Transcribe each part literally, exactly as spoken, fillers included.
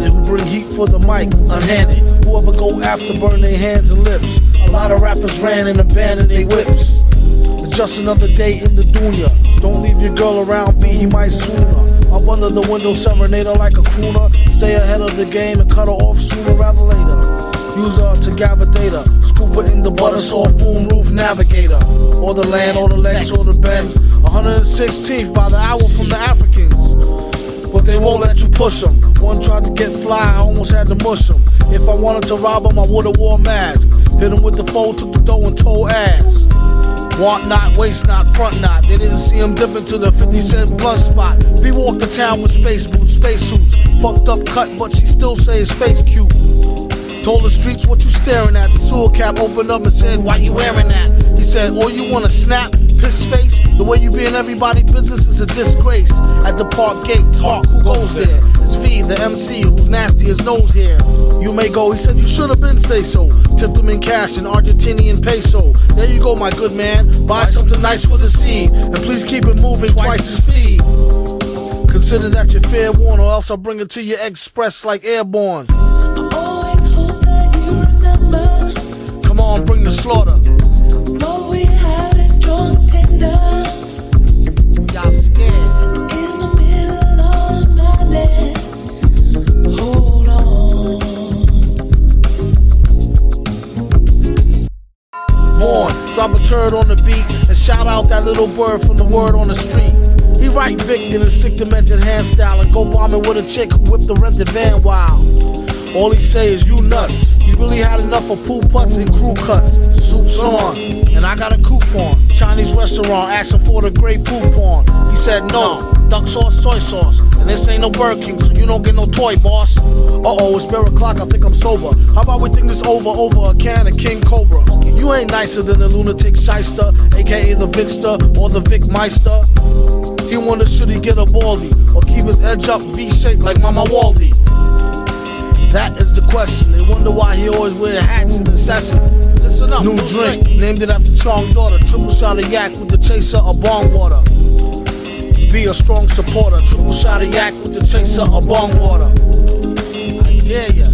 handed who bring heat for the mic, unhanded. Whoever go after burn their hands and lips. A lot of rappers ran and abandoned their whips. It's just another day in the dunya. Don't leave your girl around me, he might sooner. Up under the window, serenade her like a crooner. Stay ahead of the game and cut her off sooner rather later. Use her to gavitator, scoop her in the butter soft boom roof navigator. Or the land, or the Lex, or the Benz. one hundred sixteenth by the hour from the Africans. But they won't let you push them. One tried to get fly, I almost had to mush him. If I wanted to rob him, I would've wore a mask. Hit him with the foe, took the dough and told ass. Want not, waste not, front not. They didn't see him dip into the fifty cent blunt spot. V walked the town with space boots, space suits. Fucked up cut, but she still say his face cute. Told the streets what you staring at. The sewer cap opened up and said, why you wearing that? He said, oh, you wanna snap? Piss face? The way you be in everybody's business is a disgrace. At the park gates, Hawk, who goes there? It's V, the M C, who's nasty as nose hair. You may go, he said, you should have been say so. Tipped him in cash in Argentinian peso. There you go, my good man. Buy something nice with a seed. And please keep it moving twice the speed. Consider that you're fair warned, or else I'll bring it to you express like airborne. Come on, bring the slaughter. What we have is strong tender. Y'all scared. In the middle of my list. Hold on. Vaughn, drop a turd on the beat and shout out that little bird from the word on the street. He right Vic in a sick demented hand style and go bombing with a chick who whipped the rented van wild. All he say is you nuts. He really had enough of pool putts and crew cuts. Soup's on, and I got a coupon. Chinese restaurant asking for the great coupon. He said no, duck sauce, soy sauce. And this ain't no Burger King, so you don't get no toy, boss. Uh-oh, it's beer o'clock, I think I'm sober. How about we think this over over a can of King Cobra? You ain't nicer than the lunatic shyster, aka the Vicster or the Vic Meister. He wonder should he get a baldy or keep his edge up V-shaped like Mama Waldy. That is the question. They wonder why he always wear hats in the session. Listen up, new drink, named it after Chong daughter. Triple shot of yak with the chaser of bong water. Be a strong supporter. Triple shot of yak with the chaser of bong water. I dare ya.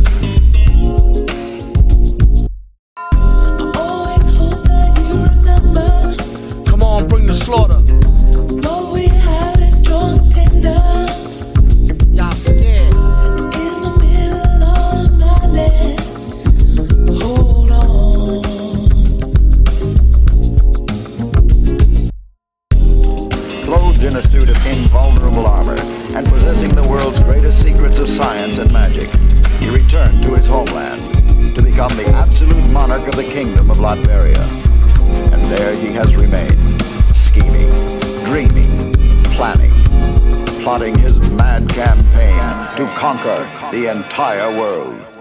I always hope that you remember. Come on, bring the slaughter. What we have is strong tender. Y'all scared. Hold on. Clothed in a suit of invulnerable armor and possessing the world's greatest secrets of science and magic, he returned to his homeland to become the absolute monarch of the kingdom of Latveria. And there he has remained, scheming, dreaming, planning, plotting his mad campaign to conquer the entire world.